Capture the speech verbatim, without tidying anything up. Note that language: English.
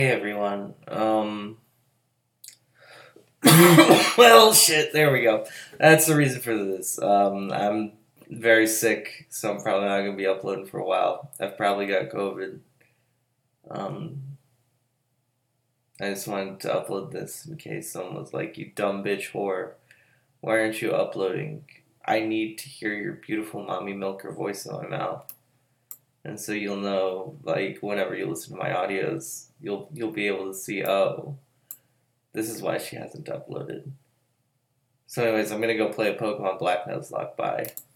Hey everyone. Um. Well, shit. There we go. That's the reason for this. Um, I'm very sick, so I'm probably not gonna be uploading for a while. I've probably got COVID. Um, I just wanted to upload this in case someone was like, "You dumb bitch whore, why aren't you uploading? I need to hear your beautiful mommy milker voice in my mouth." And so you'll know, like, whenever you listen to my audios, you'll you'll be able to see, oh, this is why she hasn't uploaded. So anyways, I'm gonna go play a Pokemon Black Nuzlocke. Bye.